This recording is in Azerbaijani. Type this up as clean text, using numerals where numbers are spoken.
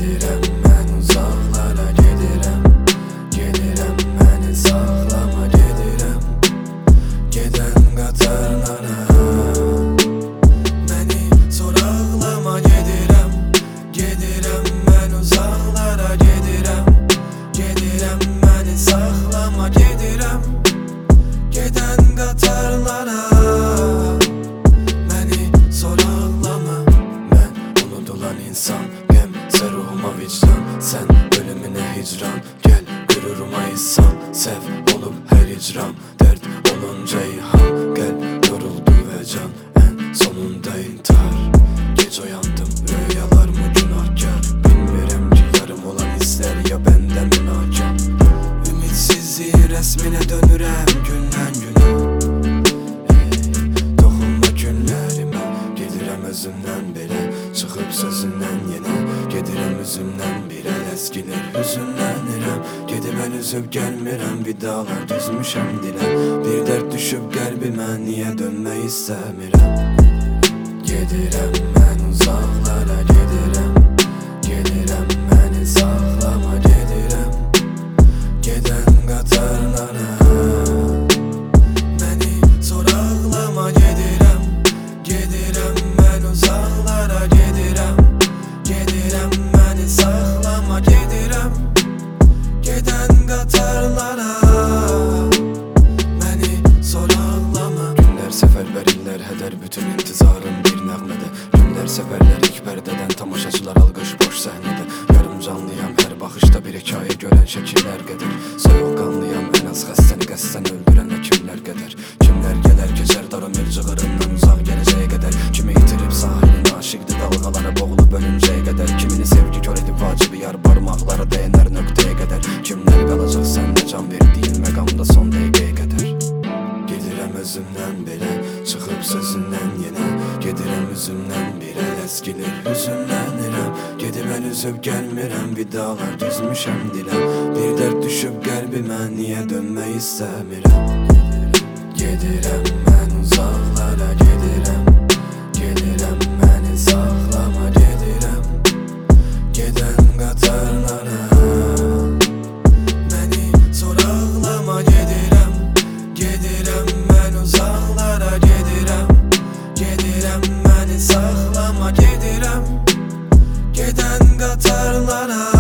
Gedirəm mən uzaqlara, gedirəm. Gedirəm məni saxlama, gedirəm. Gedən qatarlara məni soraqlama, gedirəm. Gedirəm mən uzaqlara, gedirəm. Gedirəm məni saxlama, gedirəm. Gedən qatarlara məni soraqlama. Mən unudulan insan, qəmsə ruhuma vicdan. Sən ölümünə hicran, gəl qüruruma issan. Səv olub hər icram, dərd olunca ilham. Qəlb yoruldu və can, ən sonunda intihar. Gec oyandım, rüyalarımı günahkar. Bilmirəm ki yarım olan hisslər ya bəndə münakar. Ümitsizliyin rəsminə dönürəm gündən günə. Toxunma günlərimə, gedirəm özümdən belə. Çıxıb sözündən yenə, gedirəm üzümdən birə. Əskilir hüzünlənirəm, gedib əl üzüb gəlmirəm. Vidalar düzmüşəm dilə, bir dərd düşüb qəlbimə. Niyə dönmək istəmirəm? Gedirəm mən uzaqlara, gedirəm. Gedirəm məni saxlama, gedirəm. Gedən qatarlara məni soraqlama, gedirəm. Gedirəm mən uzaqlara, gedirəm. Gedirəm məni saxlama, gedirəm. Gedən qatarlara məni soraqlama. Günlər səfərbər, illər hədər, bütün intizarım bir nəğmədə. Günlər səfərlər ilk pərdədən, tamaşaçılar alqış boş səhnədə. Yarım canlıyam, hər baxışda bir hekayə görən şəkillər qədər. Soyuqqanlıyam, ən az xəstəni qəsdən öldürən həkimlər qədər. Kimlər gələr keçər dar ömür cığırından uzaq gələcəyə qədər. Kimi itirib sahilin aşiqdir dalğalara boğulub ölüncəyə qədər. Kimini sevgi kör edib vacibi yar barmaqlara dəyənər nöqtəyə qədər. Kimlər qalacaq səndə can verdiyin məqamda son dəqiqəyə qədər. Gedirəm özümdən belə, çıxıb sözündən yenə. Gedirəm üzümdən birə, əskilir hüzünlənirəm. Gedib əl üzüb gəlmirəm, vidalar düzmüşəm dilə. Bir dərd düşüb qəlbimə, niyə dönmək istəmirəm? Gedirəm mən uzaqlara, gedirəm. Gedirəm məni saxlama, gedirəm. Gedən qatarlara məni soraqlama, gedirəm. Gedirəm mən uzaqlara, gedirəm. Gedirəm məni saxlama, gedirəm. Gedən qatarlara